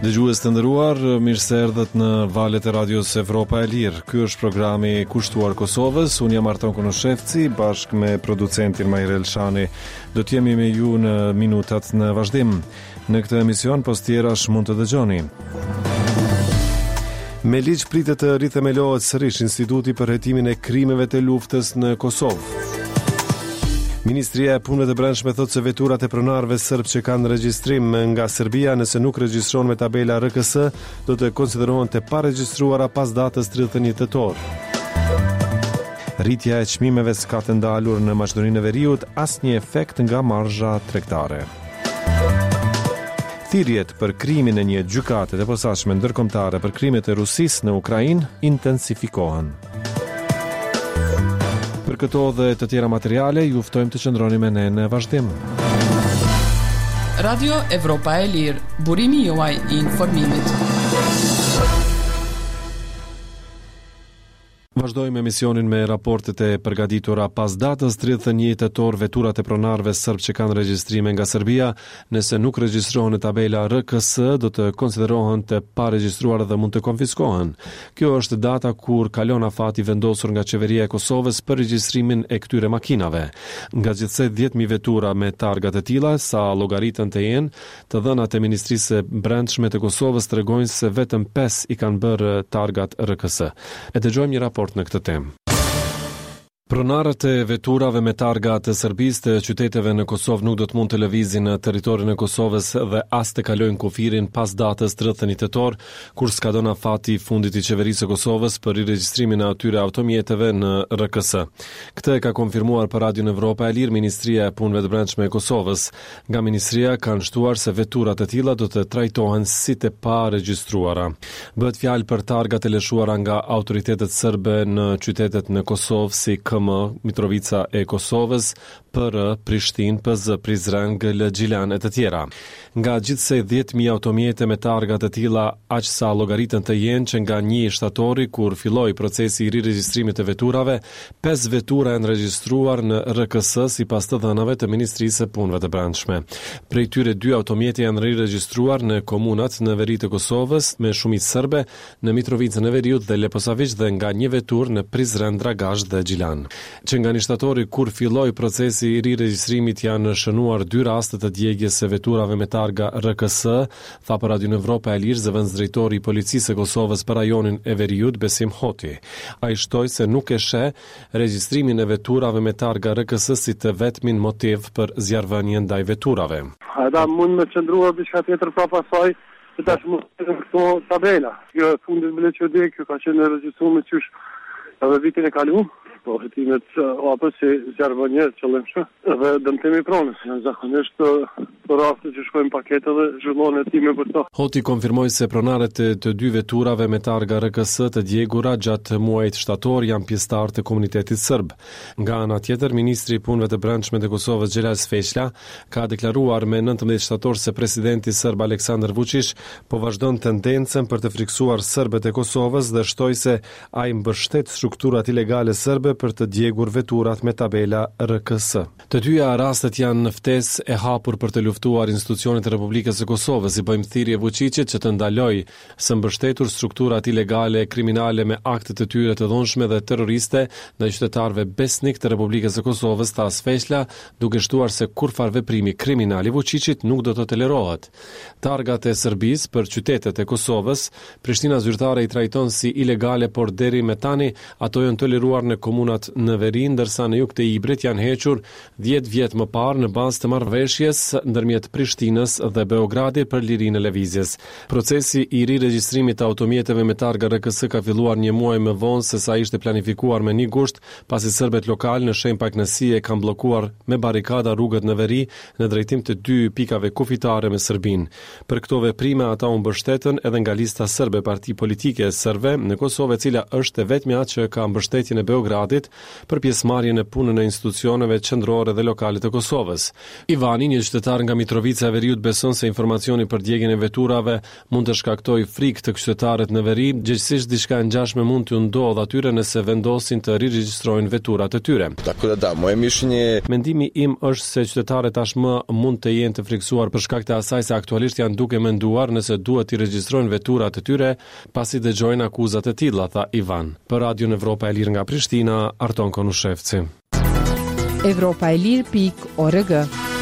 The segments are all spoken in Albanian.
Dëgjues të nderuar, mirë se erdhët në valët e radios Evropa e Lirë. Ky është programi kushtuar Kosovës. Unë jam Arton Konoshevci, bashkë me producentin Majrel Elshani. Do të jemi me ju në minutat në vazhdim. Në këtë emision, post tjerash mund të dëgjoni. Me ligj pritet të rithemelohet sërish Instituti për hetimin e krimeve të luftës në Kosovë. Ministria e Punëve të Brendshme thotë se veturat e pronarëve serb që kanë regjistrim nga Serbia nëse nuk regjistrohen me tabela RKS do të konsiderohen të paregjistruara pas datës 31 tetor. Rritja e çmimeve s'ka të ndalur në Maqedoninë e Veriut, asnjë efekt nga marzha tregtare. Thirrjet për krimin e një gjykate të posaçme ndërkombëtare për krimet e Rusisë në Ukrainë intensifikohen. Për këto dhe të tjera materiale, ju ftojmë të qëndroni me ne në vazhdim. Radio Evropa e Lirë, burimi juaj I informimit. Vazhdojmë emisionin me raportet e përgatitura pas datës 31 tetor. Veturat e pronarëve serb që kanë regjistrime nga Serbia, nëse nuk regjistrohen në tabela RKS, do të konsiderohen të paregjistruara dhe mund të konfiskohen. Kjo është data kur kalon afati vendosur nga qeveria e Kosovës për regjistrimin e këtyre makinave. Nga gjithsej 10.000 vetura me targa të tilla, sa llogaritën të jenë, të dhënat e Ministrisë së Brendshme të Kosovës tregojnë se vetëm 5 I kanë bërë targat RKS. E dëgjojmë një raport në këtë temë. Pronarët e veturave me targa të Serbisë të qyteteve në Kosovë nuk do të mund të lëvizin në territorin e Kosovës dhe as të kalojnë kufirin pas datës 31 tetor, kur skadon afati fundit I qeverisë së Kosovës për riregjistrimin e atyre automjeteve në RKS. Këtë e ka konfirmuar për Radio Evropa e Lirë Ministria e Punëve të Brendshme e Kosovës. Nga ministria kanë shtuar se veturat e tilla do të trajtohen si të paregjistruara. Bëhet fjalë për targat e lëshuara nga autoritetet serbe në qytetet në Kosovë si Mitrovica e Kosovës, për Prishtinë, PZ, Prizren, GL, Gjilan e të tjera. Nga gjithsej 10.000 automjete me targa të tilla, aq sa llogaritën të jenë që nga 1 shtatori kur filloi procesi I riregjistrimit të veturave, 5 vetura janë regjistruar në RKS sipas të dhënave të Ministrisë së Punëve të Brendshme. Prej tyre 2 automjete janë riregjistruar në komunat në veri të Kosovës me shumicë serbe, në Mitrovicën e Veriut dhe Leposavić dhe nga 1 vetur në Prizren, Dragazh dhe Gjilan. Që nga 1 shtatori kur filloi procesi I riregjistrimit janë shënuar 2 raste të djegjes së veturave me targa RKS, tha për Radio Evropa e Lirë zëvendësdrejtori I Policisë së Kosovës për rajonin e Veriut Besim Hoti. Ai shtoi se nuk e sheh regjistrimin e veturave me targa RKS si të vetmin motiv për zjarrvënien ndaj veturave. Ata mund me qëndruar diçka tjetër prapa saj, se tash mund të këto tabela. Kjo fundit mbledh çudi, kjo ka qenë regjistruar me qysh edhe vitin e kaluar. Po hetimet apo si zjarrvënie qëllimshme dhe dëmtimi pronës. Zakonisht për raste që shkojnë pakete dhe zhvillohen hetime për to. Hoti konfirmoi se pronarët të 2 veturave me targa RKS të djegura gjatë muajit shtator janë pjesëtar të komunitetit serb. Nga ana tjetër, ministri I Punëve të Brendshme të Kosovës Xhelal Sfeqla ka deklaruar me 19 shtator se presidenti serb Aleksandar Vučić po vazhdon tendencën për të friksuar serbët e Kosovës dhe shtoi se ai mbështet strukturat ilegale serbe për të djegur veturat me tabela RKS. Të dyja rastet janë në ftesë e hapur për të luftuar institucionet e Republikës së Kosovës. I bëjmë thirrje Vučićit që të ndalojë së mbështetur strukturat ilegale kriminale me akte të tyre të dhunshme dhe terroriste ndaj qytetarëve besnik të Republikës së Kosovës, tha Sfeqla, duke shtuar se kurfar veprimi kriminal I Vučićit nuk do të tolerohet. Targat e Serbisë për qytetet e Kosovës, Prishtina zyrtare I trajton si ilegale, por deri me tani ato janë toleruar në komunat në veri, ndërsa në jug të Ibrit janë hequr 10 vjet më parë në bazë të marrëveshjes ndërmjet Prishtinës dhe Beogradit për lirinë e lëvizjes. Procesi I riregjistrimit të automjeteve me targa RKS ka filluar një muaj më vonë se sa ishte planifikuar me 1 gusht, pasi serbët lokal në shenjë pakënaqësie kanë bllokuar me barikada rrugët në veri në drejtim të 2 pikave kufitare me Serbinë. Për këto veprime ata u mbështetën edhe nga lista serbe parti politike serbe në Kosovë, e cila është e vetmja që ka mbështetjen e Beogradit mandatit për pjesëmarrjen në punën e institucioneve qendrore dhe lokale të Kosovës. Ivani, një qytetar nga Mitrovica e Veriut, beson se informacioni për djegjen e veturave mund të shkaktojë frikë të qytetarët në veri, gjithsesi diçka e ngjashme mund t'u ndodhë atyre nëse vendosin të riregjistrojnë veturat e tyre. Mendimi im është se qytetarët tashmë mund të jenë të frikësuar për shkak të asaj se aktualisht janë duke menduar nëse duhet të regjistrojnë veturat e tyre pasi dëgjojnë akuzat e tilla, tha Ivan. Për Radion Evropa e Lirë nga Prishtina, Arton Konushevci. Evropaelir.org.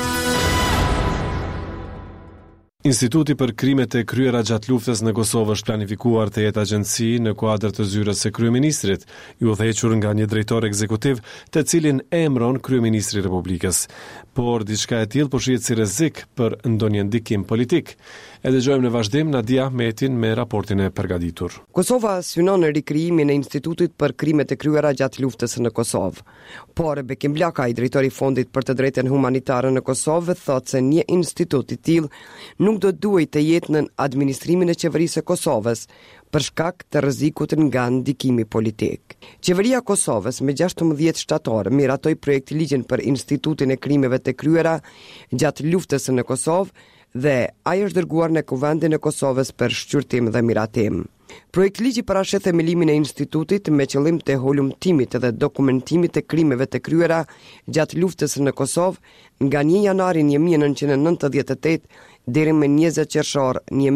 Instituti për krimet e kryera gjatë luftës në Kosovë është planifikuar të jetë agjenci në kuadër të zyrës së kryeministrit, i udhëhequr nga një drejtor ekzekutiv, të cilin e emëron kryeministri i Republikës. Por diçka e tillë po shihet si rrezik për ndonjë ndikim politik. E dëgjojmë në vazhdim Nadia Ahmetin me raportin e përgatitur. Kosova synon rikrijimin e Institutit për krimet e kryera gjatë luftës në Kosovë. Por Bekim Blakaj, drejtori i Fondit për të drejtën humanitare në Kosovë, thotë se një institut i tillë nuk do duhet të jetë në administrimin e qeverisë së Kosovës për shkak të rrezikut nga ndikimi politik. Qeveria e Kosovës me 16 shtator miratoi projekt ligjin për Institutin e krimeve të kryera gjatë luftës në Kosovë dhe ai është dërguar në Kuvendin e Kosovës për shqyrtim dhe miratim. Projekt ligji parashet themelimin e institutit me qëllim të holumtimit dhe dokumentimit të krimeve të kryera gjatë luftës në Kosovë nga 1 janari 1998 deri me 20 qershor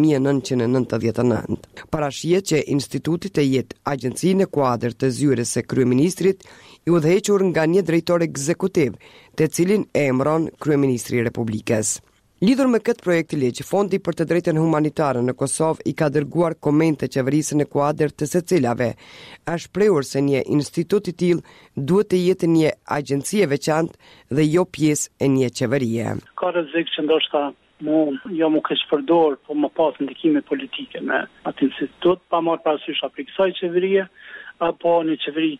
1999. Parashihet që instituti të jetë agjenci në kuadër të zyrës së kryeministrit, i udhëhequr nga një drejtor ekzekutiv, të cilin e emëron kryeministri i Republikës. Lidhur me këtë projekt ligj, Fondi për të drejtën humanitare në Kosovë i ka dërguar komente qeverisë në kuadër të secilave. Është shprehur se një institut i tillë duhet të jetë një agjenci e veçantë dhe jo pjesë e një qeverie. Ka rrezik që ndoshta mu keq përdor, po më pas ndikime politike me atë institut, pa marrë parasysh apo kësaj qeverie apo një qeveri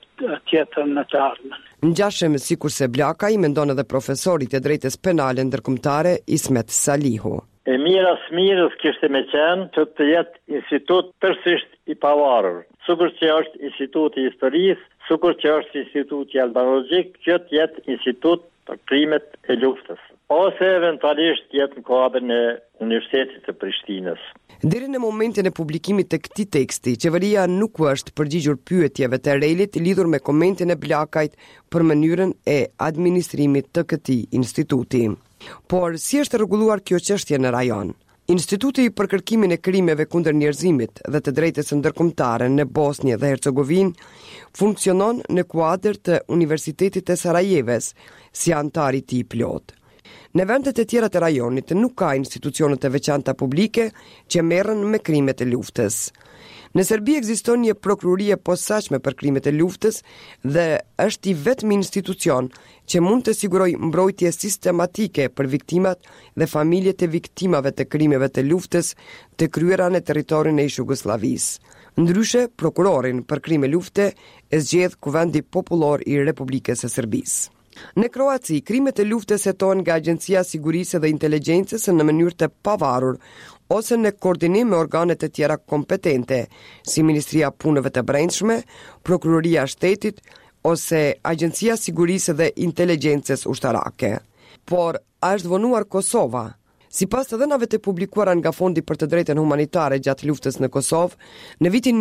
tjetër në të ardhmen. Ngjashëm sikurse Blakaj mendon edhe profesori i drejtës penale ndërkombëtare Ismet Salihu. E mira smirës kishte me qenë që të jetë institut tërësisht i pavarur. Sikur që është instituti i historisë, sikur që është instituti albanologjik, që të jetë institut për krimet e luftës, ose eventualisht jetë në kuadrin e Universitetit të Prishtinës. Deri në momentin e publikimit të këtij teksti, qeveria nuk është përgjigjur pyetjeve të Relit lidhur me komentin e Blakajt për mënyrën e administrimit të këtij instituti. Por si është rregulluar kjo çështje në rajon? Instituti për kërkimin e krimeve kundër njerëzimit dhe të drejtës ndërkombëtare në Bosnjë dhe Hercegovinë funksionon në kuadër të Universitetit të Sarajevës si antar i tij plot. Në vendet e tjera të rajonit nuk ka institucione të veçanta publike që merren me krimet e luftës. Në Serbi ekziston një prokurori e posaçme për krimet e luftës dhe është i vetmi institucion që mund të sigurojë mbrojtje sistematike për viktimat dhe familjet e viktimave të krimeve të luftës të kryera në territorin e Jugosllavisë. Ndryshe, prokurorin për krime lufte e zgjedh Kuvendi Popullor i Republikës së Serbisë. Në Kroaci, krimet e luftës hetohen nga Agjencia e Sigurisë dhe Inteligjencës në mënyrë të pavarur ose në koordinim me organet e tjera kompetente, si Ministria e Punëve të Brendshme, Prokuroria e Shtetit ose Agjencia e Sigurisë dhe Inteligjencës ushtarake. Por a është vonuar Kosova? Sipas të dhënave të publikuara nga Fondi për të drejtën humanitare gjatë luftës në Kosovë, në vitin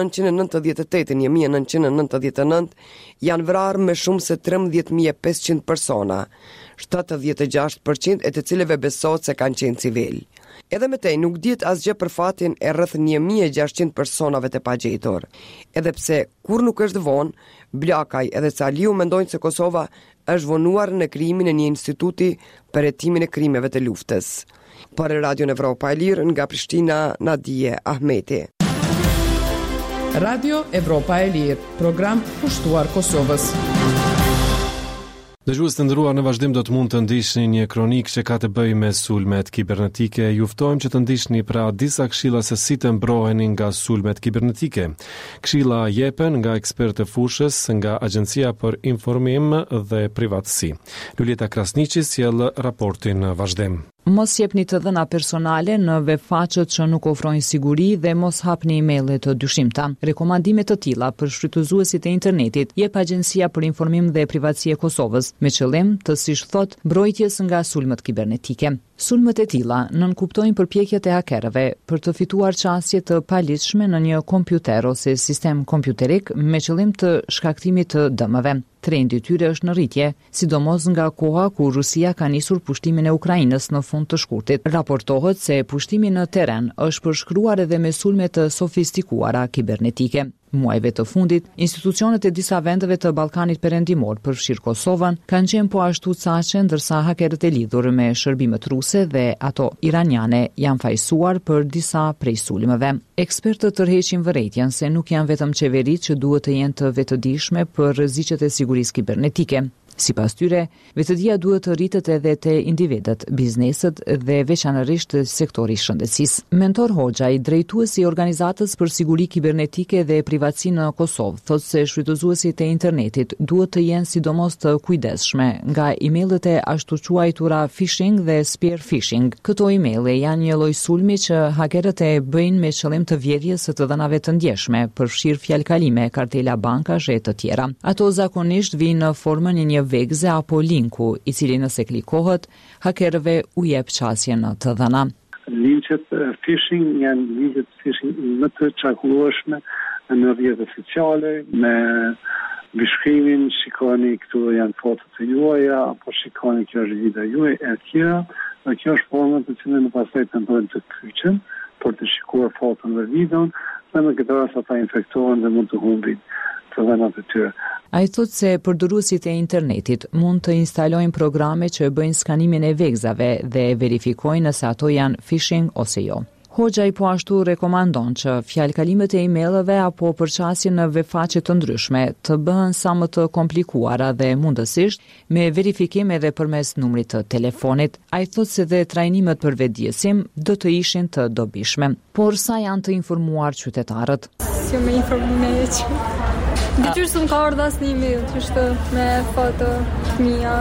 1998-1999 janë vrarë më shumë se 13.500 persona, 76% e të cilëve besohet se kanë qenë civil. Edhe me tej nuk dihet asgjë për fatin e rreth 1.600 personave të pagjetur. Edhe pse kur nuk është vonë, Blakaj edhe Saliu mendojnë se Kosova është vonuar në krijimin e një instituti për hetimin e krimeve të luftës. Për Radio Evropa e Lirë nga Prishtina, Nadia Ahmeti. Radio Evropa e Lirë, program pushtuar Kosovës. Dëgjues të nderuar, në vazhdim do të mund të ndiqni një kronikë që ka të bëjë me sulmet kibernetike. Ju ftojmë që të ndiqni pra disa këshilla se si të mbroheni nga sulmet kibernetike. Këshilla jepen nga ekspertë fushës nga Agjencia për Informim dhe Privatësi. Lulieta Krasniqi sjell raportin në vazhdim. Mos jepni të dhëna personale në webfaqet që nuk ofrojnë siguri dhe mos hapni emailë të dyshimta. Rekomandime të tilla për shfrytëzuesit e internetit jep Agjencia për Informim dhe Privatësi e Kosovës me qëllim të, siç thot, mbrojtjes nga sulmet kibernetike. Sulmet e tilla nënkuptojnë përpjekjet e hakerëve për të fituar qasje të paligjshme në një kompjuter ose sistem kompjuterik me qëllim të shkaktimit të dëmeve. Trendi i tyre është në rritje, sidomos nga koha ku Rusia ka nisur pushtimin e Ukrainës në fund të shkurtit. Raportohet se pushtimi në terren është përshkruar edhe me sulme të sofistikuara kibernetike. Muajve të fundit, institucionet e disa vendeve të Ballkanit Perëndimor, përfshirë Kosovën, kanë qenë po ashtu caqe, ndërsa hakerët e lidhur me shërbimet ruse dhe ato iraniane janë fajsuar për disa prej sulmeve. Ekspertët tërheqin vërejtjen se nuk janë vetëm qeveritë që duhet të jenë të vetëdijshme për rreziqet e sigurisë kibernetike. Sipas tyre, vetëdia duhet të rritet edhe te individët, bizneset dhe veçanërisht sektori i shëndetësisë. Mentor Hoxhaj, drejtuesi i Organizatës për Siguri Kibernetike dhe Privatësi në Kosovë, thotë se shfrytëzuesit e internetit duhet të jenë sidomos të kujdesshme nga emailët e ashtu quajtura phishing dhe spear phishing. Këto emailë janë një lloj sulmi që hakerët e bëjnë me qëllim të vjedhjes së të dhënave të ndjeshme, përfshirë fjalkalime, kartela bankash e të tjera. Ato zakonisht vijnë në formën e një vegze apo linku, i cili nëse klikohet, hakerëve u jep qasje në të dhëna. Linkët phishing janë linkët phishing më të çarkullueshme në rrjetet sociale, me bishkrimin, shikoni këtu janë fotot të juaja, apo shikoni kjo është video juaj e tjera, dhe kjo është forma të cilën në pastaj tentojnë të kyçen për të shikuar foton dhe videon, dhe në këtë rast ata infektohen dhe mund të humbin të dhënat e tyre. Ai thotë se përdoruesit e internetit mund të instalojnë programe që bëjnë skanimin e vegzave dhe verifikojnë nëse ato janë phishing ose jo. Hoxhaj po ashtu rekomandon që fjalkalimet e emailëve apo përqasje në webfaqe të ndryshme të bëhen sa më të komplikuara dhe mundësisht me verifikim edhe përmes numrit të telefonit. Ai thotë se dhe trajnimet për vetëdijësim do të ishin të dobishme. Por sa janë të informuar qytetarët? Si më informuar Detyrë së më ka ardhur asnjë email, kështu me foto mia,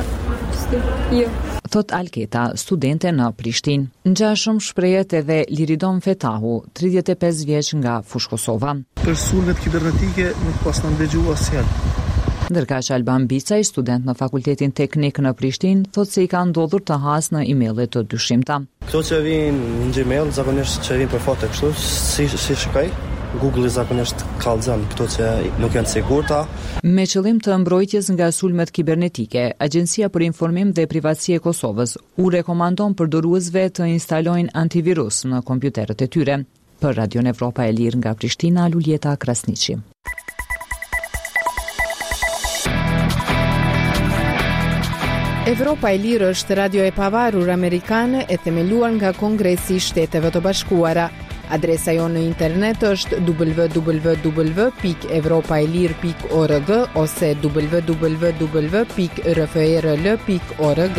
jo. Thot Alketa, studente në Prishtinë. Ngjashëm shprehet edhe Liridon Fetahu, 35 vjeç nga Fush Kosova. Për sulmet kibernetike nuk pas na ndëgjua asnjë. Ndërkaq Alban Bicaj, student në Fakultetin Teknik në Prishtinë, thot se i ka ndodhur të hasë në emailë të dyshimta. Këto që vinë në Gmail, zakonisht që vinë për foto kështu, si shikoj? Google zakonisht kallëzon këto që nuk janë sigurta. Me qëllim të mbrojtjes nga sulmet kibernetike, Agjencia për Informim dhe Privatësi e Kosovës u rekomandon përdoruesve të instalojnë antivirus në kompjuterët e tyre. Për Radio Evropa e Lirë nga Prishtina, Luljeta Krasniqi. Evropa e Lirë është radio e pavarur amerikane e themeluar nga Kongresi i Shteteve të Bashkuara. Adresa jonë në internet është www.evropaelir.org ose www.rfrl.org.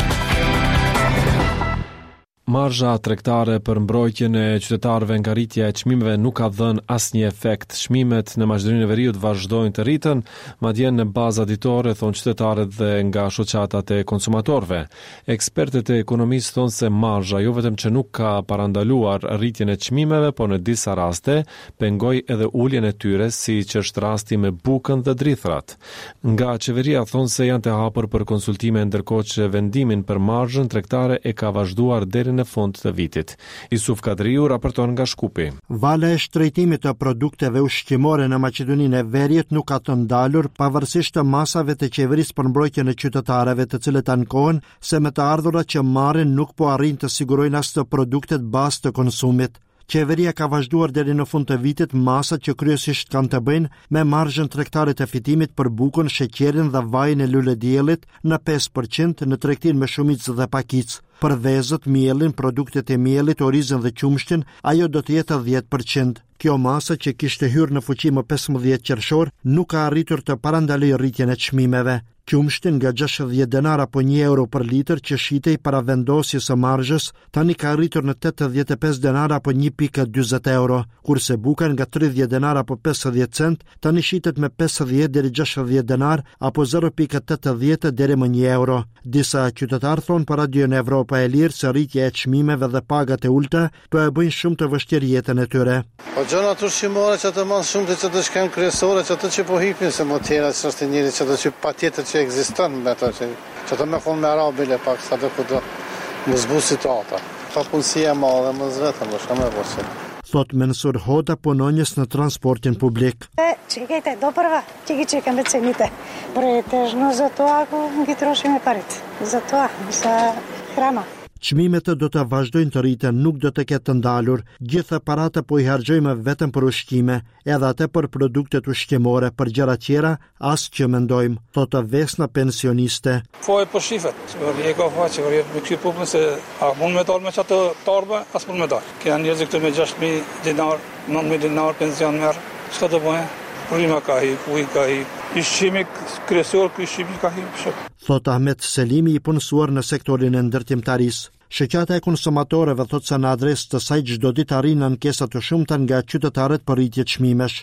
Marzha tregtare për mbrojtjen e qytetarëve nga rritja e çmimeve nuk ka dhënë asnjë efekt. Çmimet në Maqedoninë e Veriut vazhdojnë të rriten, madje në bazë ditore, thonë qytetarët dhe nga shoqatat e konsumatorëve. Ekspertët e ekonomisë thonë se marzha jo vetëm që nuk ka parandaluar rritjen e çmimeve, por në disa raste pengoi edhe uljen e tyre, siç është rasti me bukën dhe drithrat. Nga qeveria thonë se janë të hapur për konsultime, ndërkohë që vendimin për marzhën tregtare e ka vazhduar deri në fund të vitit. Isuf Kadriu raporton nga Shkupi. Vala e shtrejtimit të produkteve ushqimore në Maqedoninë e Veriut nuk ka të ndalur pavarësisht të masave të qeverisë për mbrojtjen e qytetarëve, të cilët ankohen se me të ardhurat që marrin nuk po arrin të sigurojnë as të produktet bazë të konsumit. Qeveria ka vazhduar deri në fund të vitit masat që kryesisht kanë të bëjnë me marzhën tregtare të fitimit për bukën, sheqerin dhe vajin e lulediellit në 5%, në tregtin me shumicë dhe pakicë. Për vezët, mielin, produktet e mielit, orizën dhe qumshtin, ajo do të jetë 10%. Kjo masa që kishte hyrë në fuqi më 15 qershor nuk ka arritur të parandalojë rritjen e çmimeve. Qumshtin nga 60 denar apo 1 euro për litër që shitej para vendosjes së marzhës, tani ka arritur në 85 denar apo 1.40 euro, kurse buka nga 30 denar apo 50 cent tani shitet me 50 deri 60 denar apo 0.80 deri më 1 euro. Disa qytetarë thonë për Radio në Evropa e Lirë se rritja e çmimeve dhe pagat e ulta po e bëjnë shumë të vështirë jetën e tyre. Po gjëra ushqimore që të marrë shumë të që shkojnë kryesore, që po hipin se më tjera që është njëri që patjetër që ekziston me ato që të më thonë me arabile pak sa të kudo më zbu situata. Ka punësia e madhe më zvetëm, më shka me vërse. Thot Mensur Hoda, punonjës në transportin publik. Чекайте, добрва, че ги чекаме цените. Претежно за това, ако ги трошиме парите. За това, за храна. Çmimet do të vazhdojnë të rriten, nuk do të ketë të ndalur. Gjitha parata po i harxojmë vetëm për ushqime, edhe atë për produktet ushqimore, për gjëra tjera as që mendojmë, thotë Vesna pensioniste. Foj për shifet, që ka faqe, me kësi puplën se a mund me dalë me qatë tarbe, as mund me dalë. Kena njerëz këtu me 6.000 dinar, 9.000 dinar pension merë, çka të bëjë? Prima ka hi, uj ka hi, ushqimi kryesor, ushqimi ka hi. Thot Ahmet Selimi, i punësuar në sektorin e ndërtimtarisë. Shoqata e konsumatorëve thot se në adresë të saj çdo ditë arrin ankesa të shumta nga qytetarët për rritje çmimesh.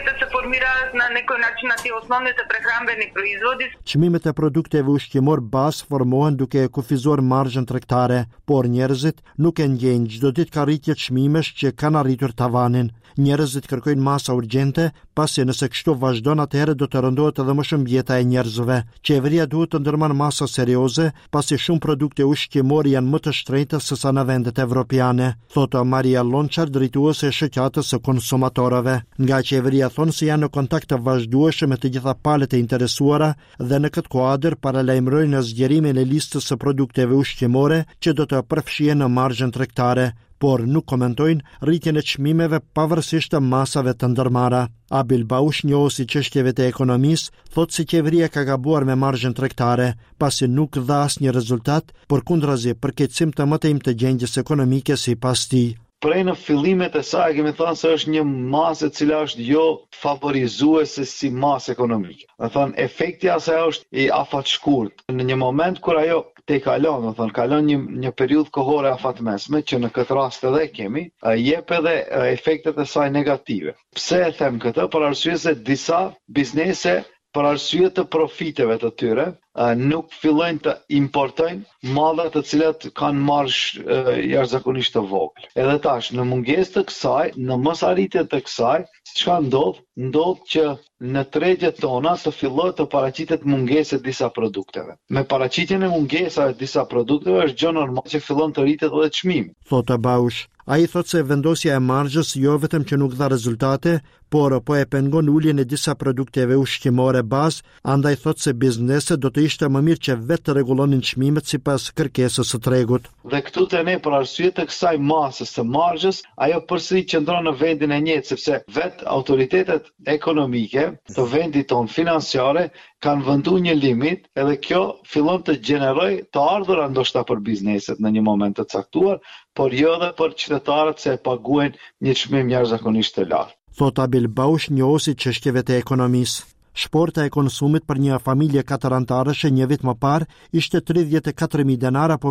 Çmimet e produkteve ushqimor bazë formohen duke kufizuar marzhën tregtare, por njerëzit nuk e ndjejnë. Çdo ditë ka rritje çmimesh që kanë arritur tavanin. Njerëzit kërkojnë masa urgjente, pasi nëse kështu vazhdon atëherë do të rëndohet edhe më shumë jeta e njerëzve. Qeveria duhet të ndërmarrë masa serioze, pasi shumë produkte ushqimore janë më të shtrenjta se sa në vendet evropiane, thotë Maria Lonçar, drejtuese e shoqatës së konsumatorëve. Nga qeveria thonë se janë në kontakt të vazhdueshëm me të gjitha palët e interesuara dhe në këtë kuadër paralajmërojnë zgjerimin e listës së produkteve ushqimore që do të përfshihen në marzhën tregtare, por nuk komentojnë rritjen e çmimeve pavarësisht të masave të ndërmarra. Abil Baush, njohësi çështjeve të ekonomisë, thotë se qeveria ka gabuar me marzhën tregtare, pasi nuk dha asnjë rezultat, por kundrazi përkeqësim të mëtejmë të gjendjes ekonomike sipas tij. Prej në fillimet e saj kemi thënë se është një masë e cila është jo favorizuese si masë ekonomike. Do thonë efekti asaj është i afatshkurt. Në një moment kur ajo te kalon, do thonë kalon një periudhë kohore afatmesme që në këtë rast edhe kemi, jep edhe efektet e saj negative. Pse e them këtë? Për arsye se disa biznese për arsye të profiteve të tyre, nuk fillojnë të importojnë malla të cilat kanë marrë jashtëzakonisht të vogël. Edhe tash, në mungesë të kësaj, në mosarritje të kësaj, çka ndodh? Ndodh që në tregjet tona të fillohet të paraqitet mungesë e disa produkteve. Me paraqitjen e mungesave të disa produkteve është gjë normale që fillon të rritet edhe çmimi. Thotë Baush. Ai thotë se vendosja e marzhës jo vetëm që nuk dha rezultate, por po e pengon uljen e disa produkteve ushqimore bazë, andaj thotë se bizneset do të ishte më mirë që vetë të rregullonin çmimet sipas kërkesës së tregut. Dhe këtu te ne për arsye të kësaj masës së marzhës, ajo përsëri qëndron në vendin e njëjtë, sepse vetë autoritetet ekonomike të vendit ton financiare kanë venduar një limit, edhe kjo fillon të gjenerojë të ardhurë ndoshta për bizneset në një moment të caktuar, por jo edhe për qytetarët se paguajnë një çmim jashtëzakonisht të lartë. Thot Abil Baush, njohësi çështjeve të ekonomisë. Shporta e konsumit për një familje 4 antarësh një vit më parë ishte 34.000 denar apo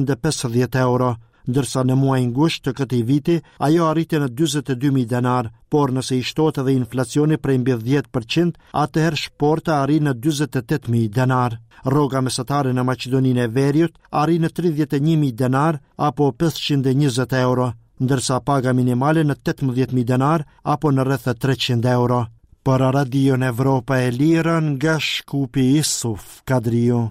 550 euro, ndërsa në muajin gusht të këtij viti ajo arriti në 42.000 denar, por nëse i shtohet edhe inflacioni prej mbi 10%, atëherë shporta arrin në 48.000 denar. Rroga mesatare në Maqedoninë e Veriut arrin në 31.000 denar apo 520 euro, ndërsa paga minimale në 18.000 denar apo në rreth 300 euro. Për Radio në Evropa e Lirë, nga Shkupi Isuf Kadriu.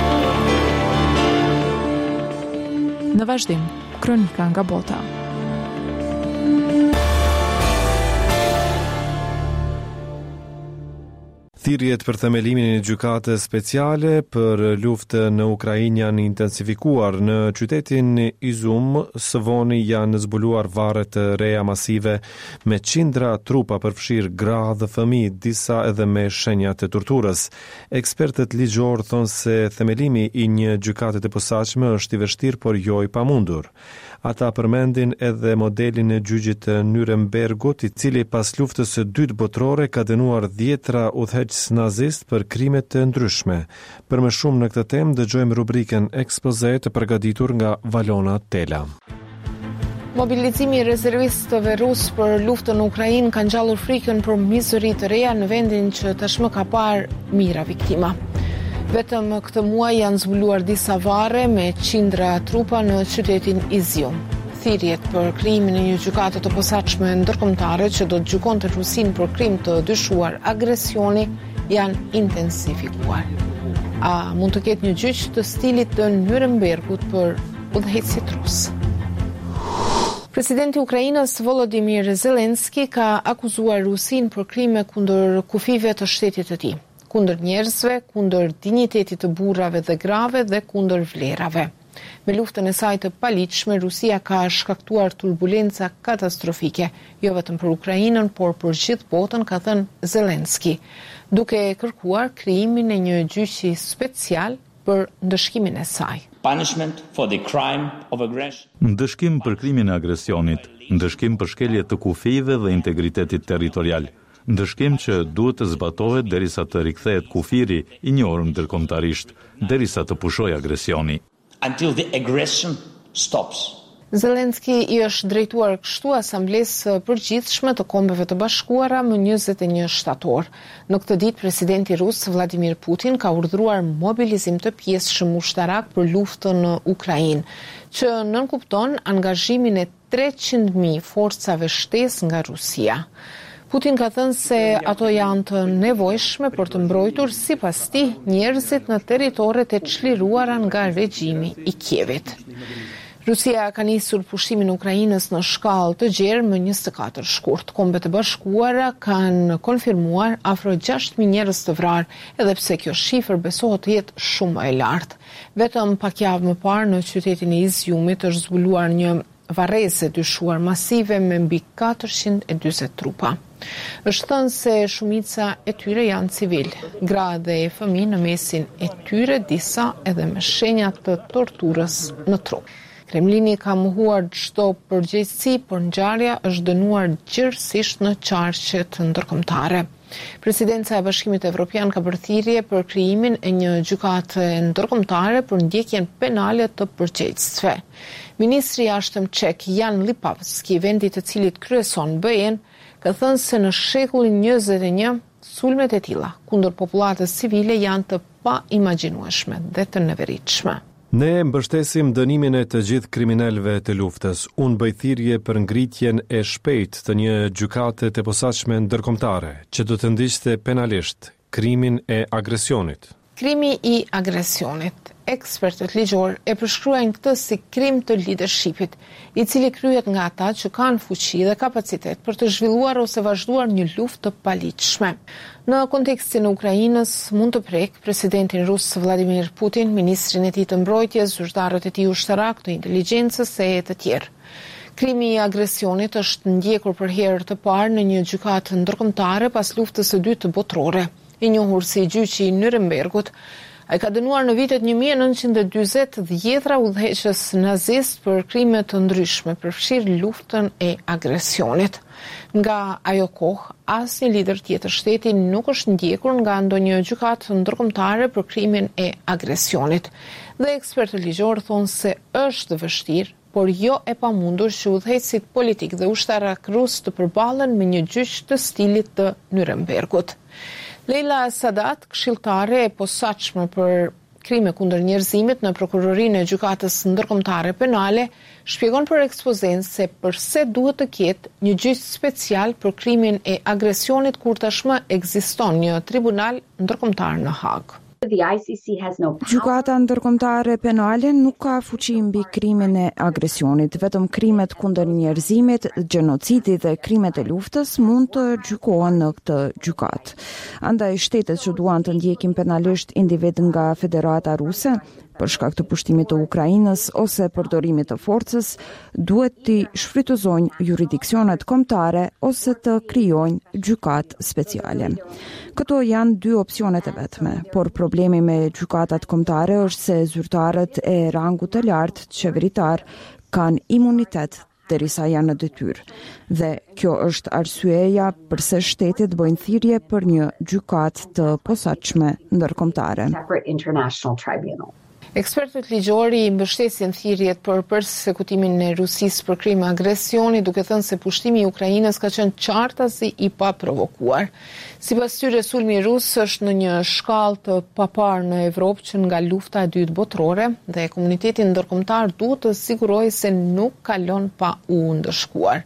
Në vazhdim, kronika nga bota. Thirrjet për themelimin e gjykate speciale për luftën në Ukrainë janë intensifikuar. Në qytetin Izum, së voni janë zbuluar varre të reja masive me qindra trupa përfshirë gra dhe fëmijë, disa edhe me shenja të torturës. Ekspertët ligjor thonë se themelimi i një gjykate të posaçme është i vështirë por jo i pamundur. Ata përmendin edhe modelin e gjyqit të Nurembergut, i cili pas luftës së dytë botërore ka dënuar 10 udhëheqëse ndjeqës nazist për krimet të ndryshme. Për më shumë në këtë temë dëgjojmë rubrikën Ekspoze të përgatitur nga Valona Tela. Mobilizimi i rezervistëve rusë për luftën në Ukrainë ka ngjallur frikën për mizëri të reja në vendin që tashmë ka parë mijëra viktima. Vetëm këtë muaj janë zbuluar disa varre me qindra trupa në qytetin Izium. Thirrjet për krijimin e një gjykate të posaçme ndërkombëtare që do të gjykonte Rusinë për krim të dyshuar agresioni janë intensifikuar. A mund të ketë një gjyq të stilit të Nurembergut për udhëheqësit rus? Presidenti i Ukrainës Volodymyr Zelensky ka akuzuar Rusinë për krime kundër kufive të shtetit të tij, kundër njerëzve, kundër dinjitetit të burrave dhe grave dhe kundër vlerave. Me luftën e saj të paligjshme, Rusia ka shkaktuar turbulenca katastrofike, jo vetëm për Ukrainën, por për gjithë botën, ka thënë Zelensky, duke kërkuar krijimin e një gjyqi special për ndëshkimin e saj. Punishment for the crime of aggression. Ndëshkim për krimin e agresionit, ndëshkim për shkelje të kufive dhe integritetit territorial, ndëshkim që duhet të zbatohet derisa të rikthehet kufiri i njohur ndërkombëtarisht, derisa të pushojë agresioni. Until the aggression stops. Zelensky i është drejtuar kështu Asamblesë Përgjithshme të Kombeve të Bashkuara më 21 shtator. Në këtë ditë, presidenti rus Vladimir Putin ka urdhëruar mobilizim të pjesëshëm ushtarak për luftën në Ukrainë, që nënkupton angazhimin e 300.000 forcave shtesë nga Rusia. Putin ka thënë se ato janë të nevojshme për të mbrojtur sipas tij njerëzit në territoret e çliruara nga regjimi i Kievit. Rusia ka nisur pushimin e Ukrainës në shkallë të gjerë më 24 shkurt. Kombet e Bashkuara kanë konfirmuar afro 6.000 njerëz të vrarë, edhe pse kjo shifër besohet të jetë shumë më e lartë. Vetëm pak javë më parë në qytetin e Iziumit është zbuluar një varrese dyshuar masive me mbi 440 trupa. Është thënë se shumica e tyre janë civil, gra dhe fëmijë në mesin e tyre, disa edhe me shenja të torturës në trup. Kremlini ka mohuar çdo përgjegjësi, por ngjarja është dënuar gjithësisht në qarqet ndërkombëtare. Presidenca e Bashkimit Evropian ka bërë thirrje për krijimin e një gjykate ndërkombëtare për ndjekjen penale të përgjegjësve. Ministri i Jashtëm çek Jan Lipavski, vendi i cilit kryeson BE-n, ka thënë se në shekullin 21 sulmet e tilla kundër popullatës civile janë të paimagjinueshme dhe të neveritshme. Ne mbështesim dënimin e të gjithë kriminalëve të luftës. Unë bëj thirrje për ngritjen e shpejtë të një gjykate të posaçme ndërkombëtare, që do të ndiqte penalisht krimin e agresionit. Krimi i agresionit. Ekspertët ligjor e përshkruajnë këtë si krim të leadershipit, i cili kryhet nga ata që kanë fuqi dhe kapacitet për të zhvilluar ose vazhduar një luftë të paligjshme. Në kontekstin e Ukrainës mund të prek presidentin rus Vladimir Putin, ministrin e tij të mbrojtjes, zyrtarët e tij ushtarak, të inteligjencës e të tjerë. Krimi i agresionit është ndjekur për herë të parë në një gjykatë ndërkombëtare pas luftës së dytë botërore, i njohur si gjyqi i Nurembergut. Ai ka dënuar në vitet 1940 dhjetra udhëheqës nazist për krime të ndryshme, përfshirë luftën e agresionit. Nga ajo kohë, asnjë lider tjetër shteti nuk është ndjekur nga ndonjë gjykatë ndërkombëtare për krimin e agresionit. Dhe ekspertë ligjor thonë se është vështirë, por jo e pamundur që udhëheqësit politik dhe ushtarak rus të përballen me një gjyq të stilit të Nurembergut. Leila Sadat, këshilltare e posaçme për krime kundër njerëzimit në prokurorinë e gjykatës ndërkombëtare penale, shpjegon për Ekspozen se pse duhet të ketë një gjyq special për krimin e agresionit kur tashmë ekziston një tribunal ndërkombëtar në Hag. Gjykata ndërkombëtare penale nuk ka fuqi mbi krimin e agresionit, vetëm krimet kundër njerëzimit, gjenocidi dhe krimet e luftës mund të gjykohen në këtë gjykatë. Andaj shtetet që duan të ndjekin penalisht individ nga Federata Ruse për shkak të pushtimit të Ukrainës ose përdorimit të forcës, duhet të shfrytëzojnë jurisdiksionet kombëtare ose të krijojnë gjykatë speciale. Këto janë dy opsionet e vetme, por problemi me gjykatat kombëtare është se zyrtarët e rangut të lartë qeveritar kanë imunitet derisa janë në detyrë. Dhe kjo është arsyeja pse shtetet bëjnë thirrje për një gjykatë të posaçme ndërkombëtare. Ekspertët ligjori mbështesin thirrjet për përsekutimin e Rusisë për krime agresioni, duke thënë se pushtimi i Ukrainës ka qenë qartasi i paprovokuar. Sipas tyre, sulmi rus është në një shkallë të paparë në Evropë që nga lufta e dytë botërore dhe komuniteti ndërkombëtar duhet të sigurojë se nuk kalon pa u ndëshkuar.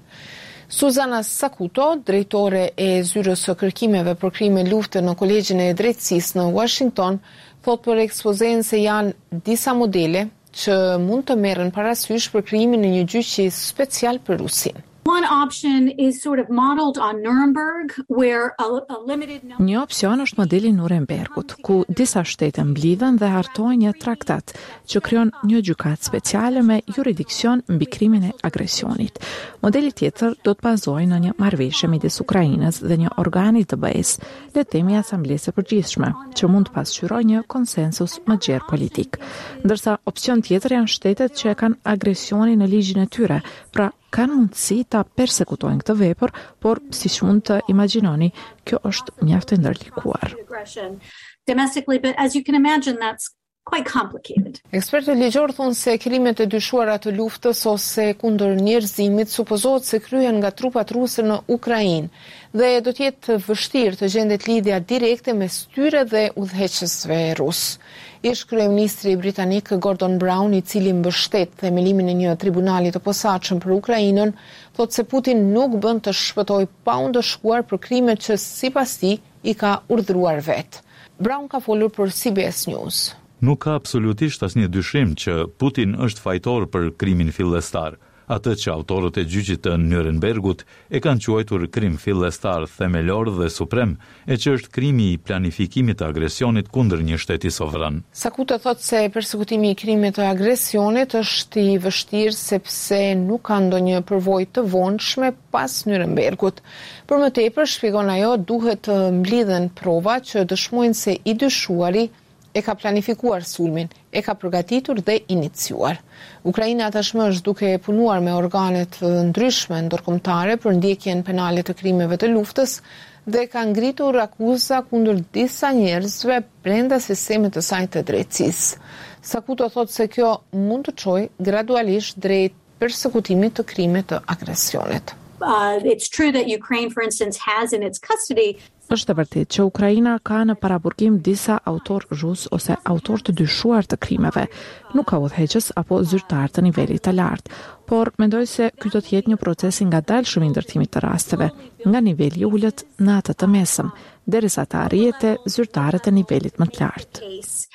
Suzana Sakuto, drejtore e zyrës së kërkimeve për krime lufte në Kolegjin e Drejtësisë në Washington, thot për ekspozen se janë disa modele që mund të merren parasysh për krijimin e një gjyqi special për Rusinë. One option is sort of modeled on Nuremberg, where a limited number... Një opsion është modeli Nurembergut, ku disa shtete mblidhen dhe hartojnë një traktat që krijon një gjykatë speciale me jurisdiksion mbi krimin e agresionit. Modeli tjetër do të bazohej në një marrëveshje midis Ukrainës dhe një organi të BE-s, le të themi Asamblesë së Përgjithshme, që mund të pasqyrojë një konsensus më gjerë politik. Ndërsa opsion tjetër janë shtetet që e kanë agresionin në ligjin e tyre, pra kanë mundësi ta persekutojnë këtë vepër, por siç mund të imagjinoni, kjo është mjaft e ndërlikuar. Domestically, but as you can imagine, that's quite complicated. Ekspertët ligjor thonë se krimet e dyshuara të luftës ose kundër njerëzimit supozohet se kryhen nga trupat ruse në Ukrainë dhe do të jetë vështirë të gjendet lidhja direkte mes tyre dhe udhëheqësve rus. Ish kryeministri britanik Gordon Brown, i cili mbështet themelimin e një tribunali të posaçëm për Ukrainën, thotë se Putin nuk bën të shpëtojë pa u ndëshkuar për krimet që sipas tij i ka urdhëruar vet. Brown ka folur për CBS News. Nuk ka absolutisht asnjë dyshim që Putin është fajtor për krimin fillestar, atë që autorët e gjyqit të Nurembergut e kanë quajtur krim fillestar themelor dhe suprem, e që është krimi i planifikimit të agresionit kundër një shteti sovran. Sakuto thotë se persekutimi i krimit të agresionit është i vështirë sepse nuk ka ndonjë përvojë të vonshme pas Nurembergut. Për më tepër, shpjegon ajo, duhet të mblidhen prova që dëshmojnë se i dyshuari e ka planifikuar sulmin, e ka përgatitur dhe iniciuar. Ukraina tashmë është duke punuar me organet ndryshme ndërkombëtare për ndjekjen penale të krimeve të luftës dhe ka ngritur akuza kundër disa njerëzve brenda sistemit të saj të drejtësisë. Sakuto thotë se kjo mund të çojë gradualisht drejt persekutimit të krimeve të agresionit. It's true that Ukraine, for instance, has in its custody Është e vërtetë që Ukraina ka në paraburgim disa autor rus ose autor të dyshuar të krimeve. Nuk ka udhëheqës apo zyrtar të nivelit të lartë, por mendoj se ky do të jetë një proces i ngadalshëm i ndërtimit të rasteve, nga niveli i ulët në atë të mesëm, derisa të arrihet te zyrtarët e nivelit më të lartë.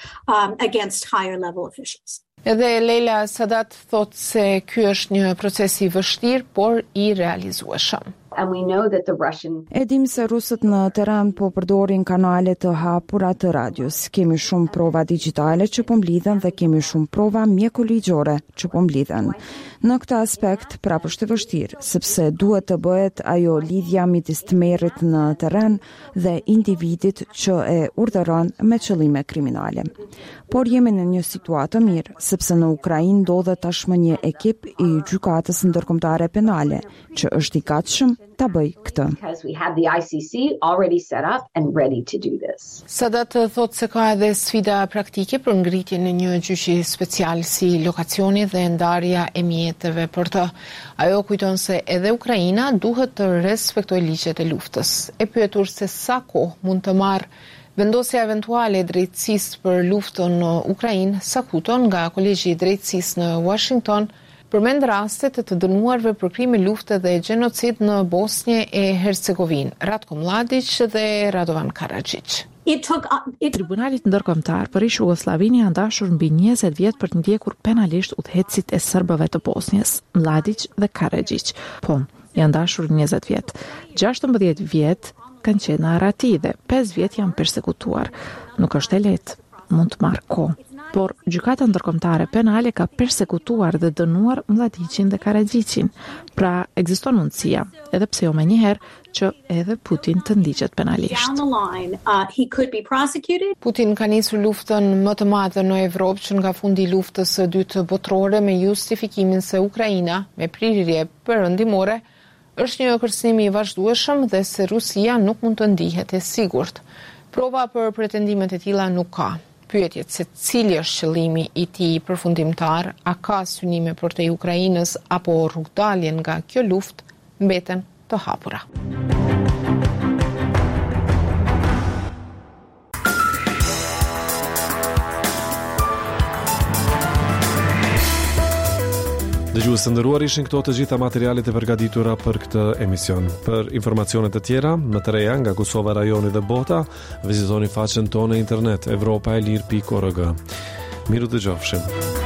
Against higher level officials. Edhe Leila Sadat thotë se ky është një proces i vështirë, por i realizueshëm. E dim se rusët në teren po përdorin kanale të hapura të radios. Kemi shumë prova digjitale që po mblidhen dhe kemi shumë prova mjekoligjore që po mblidhen. Në këtë aspekt prapë është e vështirë, sepse duhet të bëhet ajo lidhja midis tmerrit në teren dhe individit që e urdhëron me qëllime kriminale. Por jemi në një situatë mirë, sepse në Ukrainë ndodhet tashmë një ekip i gjykatës ndërkombëtare penale që është i gatshëm ta bëj këtë. Sadat thotë se ka edhe sfida praktike për ngritjen e një gjyqi special si lokacioni dhe ndarja e mjeteve për të. Ajo kujton se edhe Ukraina duhet të respektojë ligjet e luftës. E pyetur se sa kohë mund të marrë vendosja eventuale e drejtësisë për luftën në Ukrainë, Sakuto nga Kolegji i Drejtësisë në Washington përmend rastet të dënuarve për krime lufte dhe gjenocid në Bosnjë e Hercegovinë, Ratko Mladić dhe Radovan Karadžić. Tribunalit ndërkombëtar për ish Jugosllavinë janë dashur mbi 20 vjet për të ndjekur penalisht udhëheqësit e serbëve të Bosnjës, Mladić dhe Karadžić. Po, janë dashur 20 vjet. 16 vjet kanë qenë në arati dhe 5 vjet janë persekutuar. Nuk është e lehtë, mund të marrë kohë. por gjykata ndërkombëtare penale ka persekutuar dhe dënuar Mladiqin dhe Karagjicin. Pra, ekziston mundësia, edhe pse jo menjëherë, që edhe Putin të ndiqet penalisht. Putin ka nisur luftën më të madhe në Evropë që nga fundi i luftës së dytë botërore me justifikimin se Ukraina, me prirje perëndimore, është një kërcënim i vazhdueshëm dhe se Rusia nuk mund të ndihet e sigurt. Prova për pretendimet e tilla nuk ka. Pyetjet se cili është qëllimi i tij përfundimtar, a ka synime për te Ukrainës apo rrugdaljen nga kjo luftë, mbeten të hapura. Dëgjues të nderuar, ishin këto të gjitha materialet e përgatitura për këtë emision. Për informacione të tjera, më të reja nga Kosova, rajoni dhe bota, vizitoni faqen tonë në internet evropaelir.org. Miru dëgjofshim.